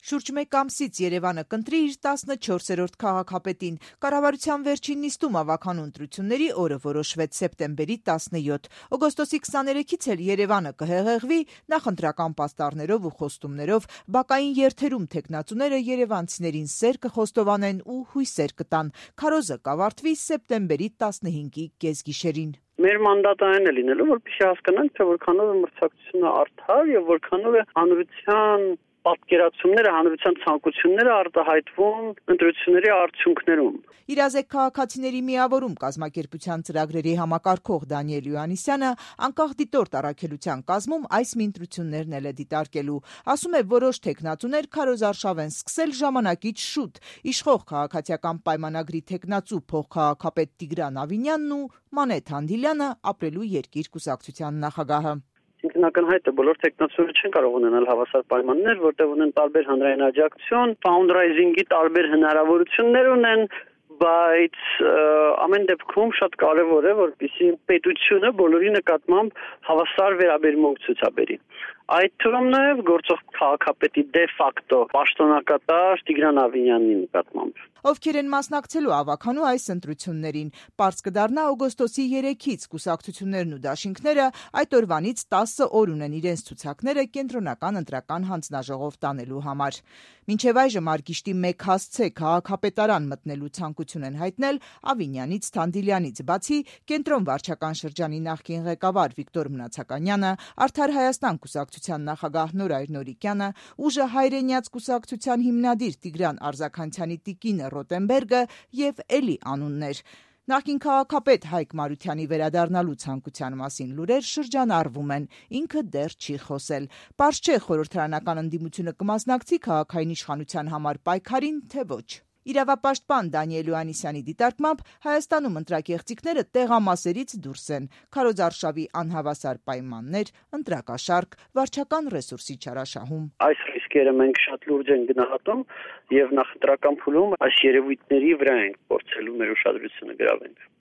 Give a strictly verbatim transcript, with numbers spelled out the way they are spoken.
Շուրջ մեկ ամսից Երևանը կընտրի իր տասնչորսերորդ քաղաքապետին։ Կառավարության վերջին նիստում ավագանու ընտրությունների օրը որոշվեց սեպտեմբերի տասնյոթ։ Օգոստոսի քսաներեքից էլ Երևանը կհեղեղվի նախընտրական պաստառներով ու խոստումներով, բակային երթերում թեկնածուները երևանցիներին սեր կխոստովանեն ու հույսեր կտան։ Քարոզը կավարտվի սեպտեմբերի տասնհինգի կեսգիշերին։ Մեր մանդատը այն է լինելու, որպեսզի հասկանանք, թե որքանով է մրցակցությունը արդար եւ որքանով է հանրության պատկերացումները, հանրության ցանկությունները արտահայտվում ընտրությունների արդյունքներում։ Իրազեկ քաղաքացիների միավորում կազմակերպության ծրագրերի համակարգող Դանիել Յոհաննիսյանը անկախ դիտորդ առաքելության կազմում այս մի ընտրություններն էլ է դիտարկելու։ Ասում է, որոշ թեկնածուներ քարոզարշավ են սկսել ժամանակից շուտ։ Իշխող քաղաքացիական պայմանագրի թեկնածու փոխքաղաքապետ Տիգրան Ավինյանն ու Մանեթ Հանդիլյանը ապրելու երկիր կուսակցության նախագահը։ Ինքնակնհայտ է, բոլոր տեխնացուները չեն կարող ունենալ հավասար պայմաններ, որտեղ ունեն տարբեր հանրային աջակցություն, ֆաունդրայզինգի տարբեր հնարավորություններ ունեն, բայց ամեն դեպքում շատ կարևոր է, որպեսզի պետությունը բոլորի նկատմամբ հավասար վերաբերմունք ցուցաբերի։ Այդ թվում նաև գործող քաղաքապետի դե ֆակտո պաշտոնակատար Տիգրան Ավինյանի նկատմամբ։ Ովքեր են մասնակցելու ավագանու այս ընտրություններին։ Պարզ կդառնա օգոստոսի երեքից կուսակցություններն ու դաշինքները այդ օրվանից տասը օր ունեն իրենց ցուցակները կենտրոնական ընտրական հանձնաժողով տանելու համար։ Մինչև այժմ արգիշտի մեկ հասցե քաղաքապետարան մտնելու ցանկություն են հայտնել Ավինյանից, Թանդիլյանից բացի կենտրոն վարչական շրջանի նախկին ղեկավար Վիկտոր Մնացականյանը, Արդար Հայաստան կուսակցության նախագահ Նորայր Նորիկյանը, Ուժը հայրենյաց կուսակցության հիմնադիր Տիգրան Արզականցյանի տիկինը Ռոտենբերգը եւ էլի անուններ։ Նախկին քաղաքապետ Հայկ Մարությանի վերադառնալու ցանկության մասին լուրեր շրջանառվում են, ինքը դեռ չի խոսել։ Պարզ չէ խորհրդարանական ընդդիմությունը կմասնակցի քաղաքային իշխանության համար պայքարին, թե ոչ։ Իրավապաշտպան Դանիել Յոհաննիսյանի դիտարկմամբ Հայաստանում ընտրակեղծիքները տեղամասերից դուրս են, քարոզարշավի անհավասար պայմաններ, ընտրակաշառք, վարչական ռեսուրսի չարաշահում։ Այս ռիսկերը մենք շատ լուրջ ենք գնահատում եւ նախընտրական փուլում այս երևույթների վրա ենք փորձելու մեր ուշադրությունը գրավենք։